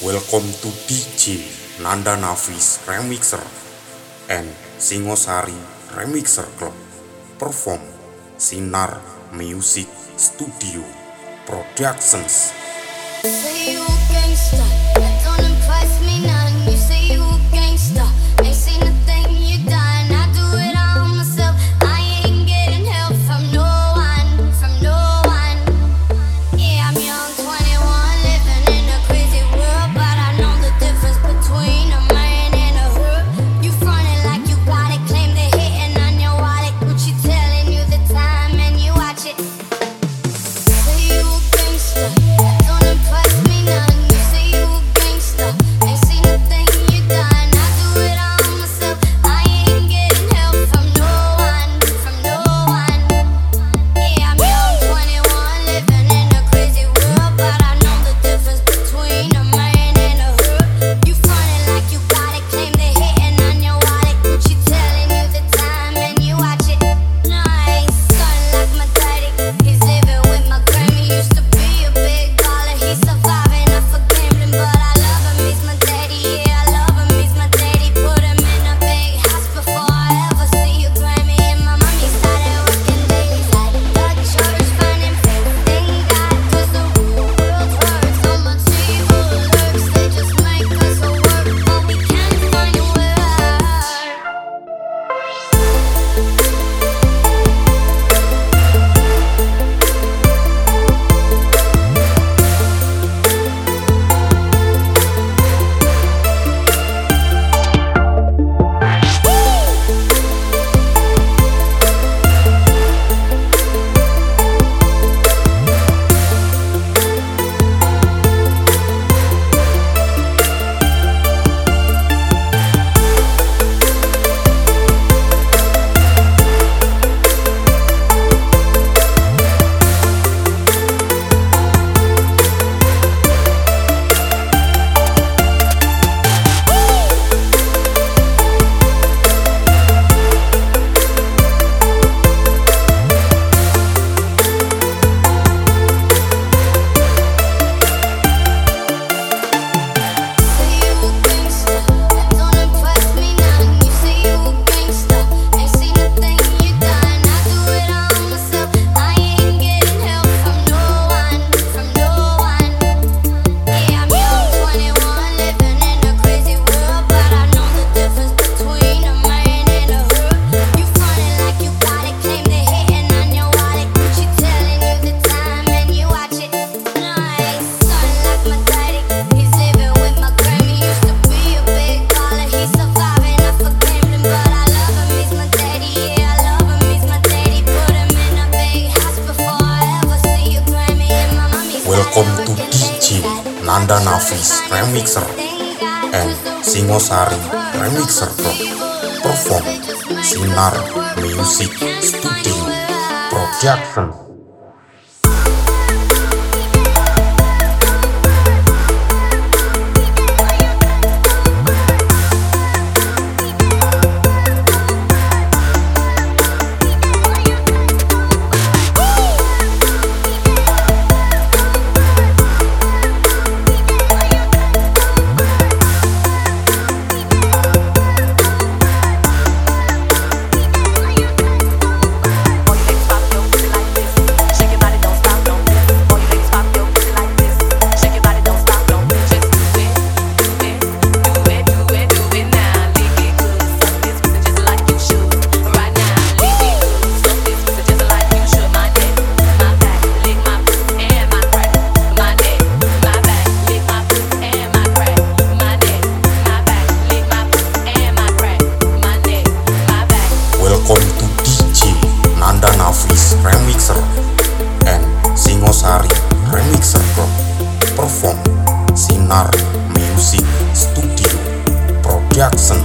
Welcome to DJ Nanda Nafis Remixer and Singosari Remixer Club. Perform Sinar Music Studio Productions. Say you a gangsta, that don't impress me none. You say you a gangsta, ain't seen a thing you done. I do it all myself, I ain't getting help from no one, from no one. Yeah, I'm young, 21, living in a crazy world, but I know the difference between a man and a hood. You frontin' like you got it, claim they hitting on your wallet, but she telling you the time and you watch it. Say you a gangsta, that don't impress me none. You say you a gangsta, ain't seen a thing you done. I do it all myself, I ain't getting help from no one, from no one. Yeah, I'm young, 21, living in a crazy world, but I know the difference between a man and a hood. You frontin' like you got it, claim they hitting on your wallet, but she telling you the time and you watch it. No, I ain't stuntin' like my daddy, he's living with my Grammy. Used to be a big baller, he's surviving off of gambling, but I love him, he's my daddy. Yeah, I love him, he's my daddy. Put him in a big house before I ever see a Grammy. And my mommy started working days at the church, finding faith in God, 'cause the world hurts. So much evil lurks, they just make us work, but we can't find a word. Welcome to DJ Nanda Nafis Remixer and Singosari Remixer Club. Perform Sinar Music Studio Productions. Welcome to DJ Nanda Nafis Remixer and Singosari Remixer Club. Perform Sinar Music Studio Productions.